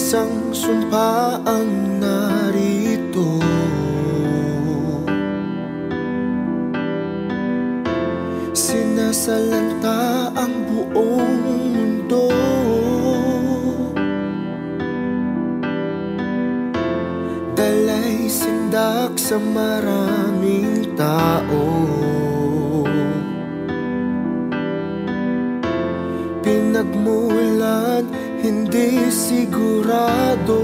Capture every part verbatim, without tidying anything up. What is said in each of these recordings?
isang sumpa ang narito. Sinasalanta ang buong mundo. Dalay sindak sa maraming tao. Pinagmulan, hindi sigurado.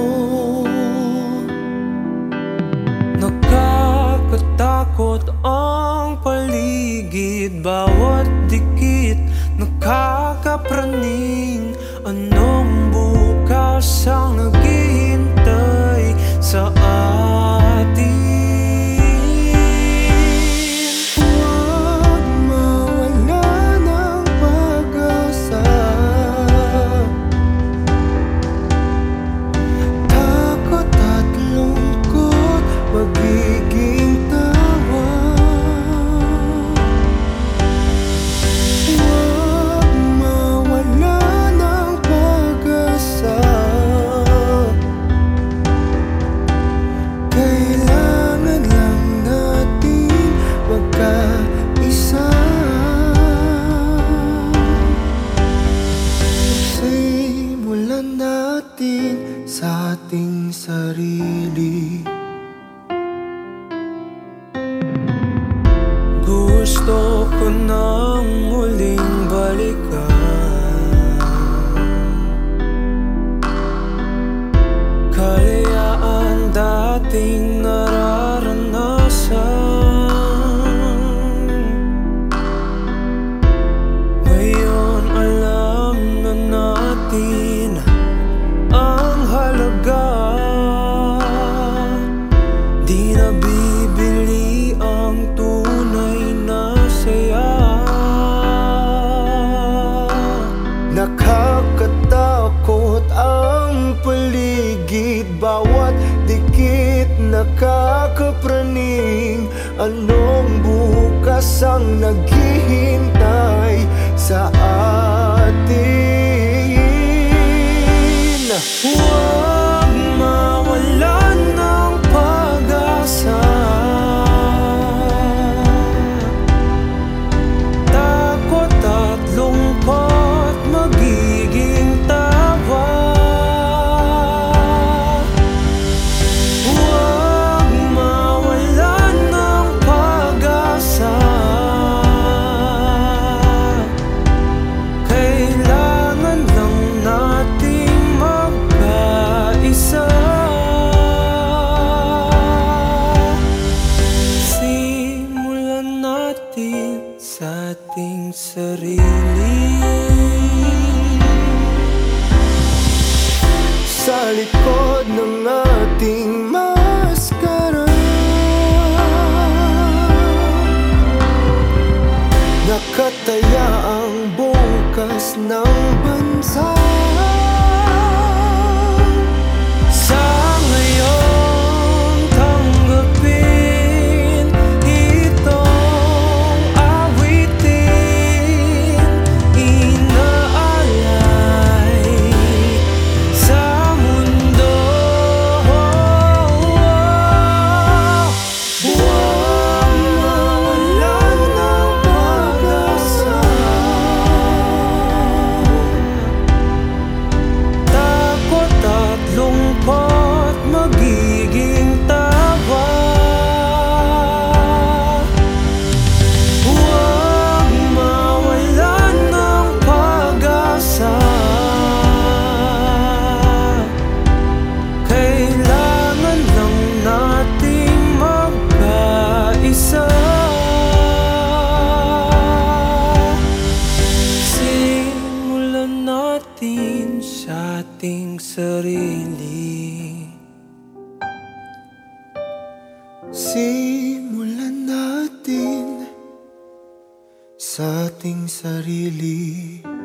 Nakakatakot ang paligid, bawat dikit nakakapraning. Anong bukas ang naghihintay sa atin? Huwag mawala ng pag-asa. Takot at lungkot magiging tawa. Huwag mawala ng pag-asa. Kailangan lang natin magkaisa. Simulan natin sa ating sarili. Gusto ko nang muling balikan kalayaan dating nararanasan. Ngayon alam na natin ang halaga. Di na bibili ang tunay na saya. Nakakatakot ang paligid, bawat dikit nakakapraning. Anong bukas ang naghihintay sa atin? Huwag mawalan ng pag-asa. Takot at lungkot magiging tawa. Huwag mawalan ng pag-asa. Kailangan lang nating magkaisa. Simulan natin sa ating sarili. Sa likod ng ating maskara, nakataya ang bukas ng bansa. Sa ngayon tanggapin itong awitin, inaalay sa mundo. Huwag mawalan ng pag-asa. Takot at lungkot magiging tawa. Huwag mawalan ng pag-asa. Kailangan lang nating magkaisa. Simulan natin sa ating sarili. Simulan natin sa ating sarili.